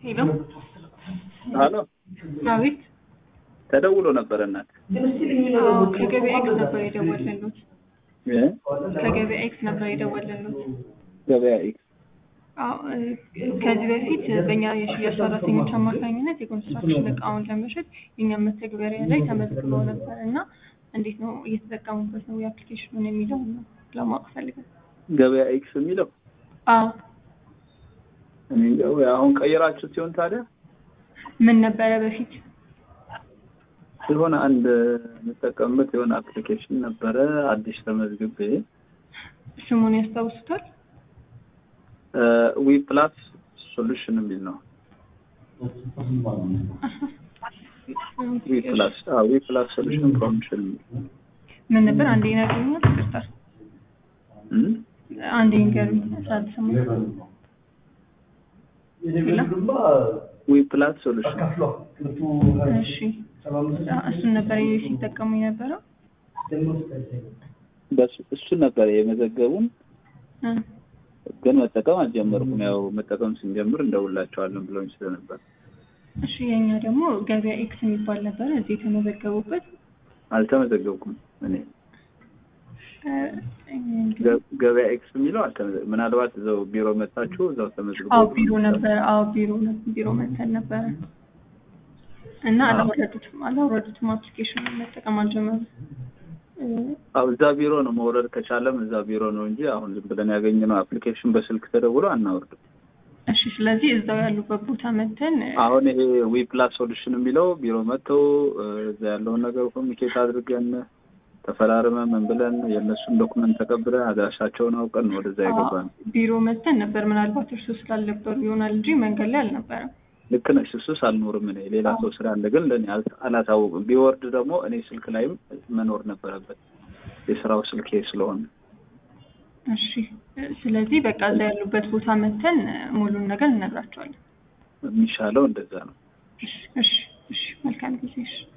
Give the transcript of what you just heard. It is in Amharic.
ሄሎ አሎ አቤት። ተደውሎ ነበር እናት። ከገበያ ኤክስ ነበር የደወልንልዎት። ከገበያ ኤክስ ነበር የደወልንልዎት። ገበያ ኤክስ? አዎ፣ ከዚህ በፊት በእኛ የሽያጭ ሰራተኞች አማካኝነት የኮንስትራክሽን እቃውን ለመሸጥ የእኛም መተግበሪያ ላይ ተመዝግበው ነበር እና እንዴት ነው እየተጠቀሙበት ነው የአፕሊኬሽኑን የሚለውን ነው ለማወቅ ፈልገን። ገበያ ኤክስ የሚለው? አዎ። አሁን ቀይራችሁ ሲሆን ታዲያ ምን ነበረ በፊት? የሆነ አንድ የምጠቀምበት የሆነ አፕሊኬሽን ነበረ አዲስ ተመዝግቤ። ስሙን ያስታውሱታል? ዊ ፕላስ ሶሉሽን የሚል ነው። ዊ ፕላስ ሶሉሽን ፕሮሞሽን። ምን ነበር? አንዴ ነገሩኝ። ይቅርታ አንዴ ንገሩኝ። ሳልሰማ ዊ ፕላስ ሶሉሽን። እሺ፣ እሱን ነበር ሲጠቀሙ የነበረው? እሱን ነበር የመዘገቡን፣ ግን መጠቀም አልጀመርኩም። ያው መጠቀም ስንጀምር እንደውላቸዋለን ብለውኝ ስለነበር። እሺ፣ የኛ ደግሞ ገበያ ኤክስ የሚባል ነበር እዚህ የተመዘገቡበት። አልተመዘገብኩም እኔ። ገበያ ኤክስ የሚለው ምናልባት እዛው ቢሮ መጣችሁ እዛው ተመዝግቡ? አዎ ቢሮ ነበር። አዎ ቢሮ መተን ነበረ እና አላወረዱትም አፕሊኬሽኑን መጠቀም አልጀመሩም። አዎ እዛ ቢሮ ነው መውረድ ከቻለም እዛ ቢሮ ነው እንጂ አሁን ዝም ብለን ያገኘነው አፕሊኬሽን በስልክ ተደውሎ አናወርድም። እሺ፣ ስለዚህ እዛው ያሉበት ቦታ መተን አሁን ይሄ ዊ ፕላስ ሶሉሽን የሚለው ቢሮ መጥተው እዛ ያለውን ነገር ኮሚኒኬት አድርገን ተፈራርመን ምን ብለን የእነሱን ዶክመንት ተቀብለን አድራሻቸውን አውቀን ወደዛ የገባን። ቢሮ መተን ነበር። ምናልባት እርሱ ስላልነበሩ ይሆናል እንጂ መንገድ ላይ አልነበረም። ልክ ነሽ። እሱስ አልኖርም እኔ፣ ሌላ ሰው ስላለ ግን ለእኔ አላታወቅም። ቢወርድ ደግሞ እኔ ስልክ ላይም መኖር ነበረበት የስራው ስልኬ ስለሆነ። እሺ፣ ስለዚህ በቃ እዛ ያሉበት ቦታ መተን ሙሉን ነገር እንነግራቸዋለን። የሚሻለው እንደዛ ነው። እሺ፣ መልካም ጊዜ። እሺ።